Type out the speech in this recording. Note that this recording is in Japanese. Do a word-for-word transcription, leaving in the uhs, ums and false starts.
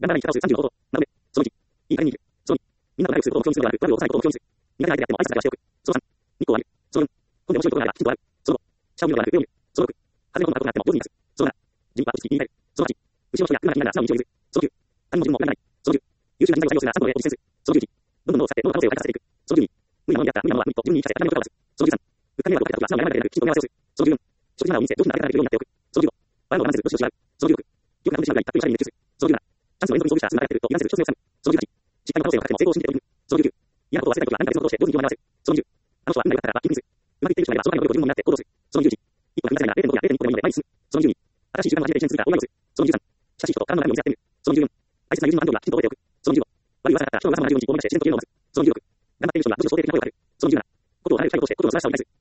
頑張らない結果をするさんじゅうのこと。なので、そのいち、いい加減にいる。そのに、みんなの仲良くすることを共有するのではなく、悪を押さないことを共有する。苦手な相手であっても挨拶だけはしておく。そのさん、日光を浴びる。そのよん、今度面白いことがあればヒントをある。そのご、シャオミのではなく上を見る。そのろく、風のことがあっても上手に出す。そのなな、自分は落ち着き言い換える。そのはち、後ろの人や車が気になるなら素直に道を譲る。そのきゅう、他人も自分も諦めない。そのじゅう、優秀な人材を採用するならさん度でを実践する。そのじゅういち、どんどん脳を使って脳の可能性を開花させていく。そのじゅうに、無理なものにあった無理なものは無理と自分に言い聞かせ頭に言葉を出す。そのじゅうさん、うっかり迷惑をかけたときは素直に謝らないではなくきちんと見合わせをする。そのじゅうよん、所持マナーを身につけ、上手な流れからできるようになっておく。そのじゅうご、場面を我慢せず、よしよし笑う。そのじゅうろく、記憶が無視しないぐらいたっぷりおしゃれに熱中する。そのじゅうなな、チャンスの連続に遭遇したらすぐ流れていると油断せず一つ目を掴む。そのじゅうはち、失敗の可能性をかけても成功を信じて取り組む。そのじゅうきゅう、嫌なことを忘れたときは何か別のことをして上手に気を紛らわせる。そのじゅう、あの人は運が良かったからラッキーニュース。うまくいっている人がいればその前の努力を順番になって行動する。そのじゅういち、一歩が踏み出せないなられいてんごこやれいてんにこでもいいので前に進む。そのじゅうに、新しい習慣を始めて一緒に続くから応援をする。そのじゅうさん、親しい人と体の中身を見せ合ってみる。そのじゅうよん、大切な友人の誕生日はきちんと覚えておく。そのじゅうご、悪い噂があったら人の噂も同じように自分を目指して自然とゲームを回す。そのじゅうろく、頑張っている人には文章を想定的に声をかける。そのじゅうなな、ことを叶える二人としてことの素晴らしさを理解する。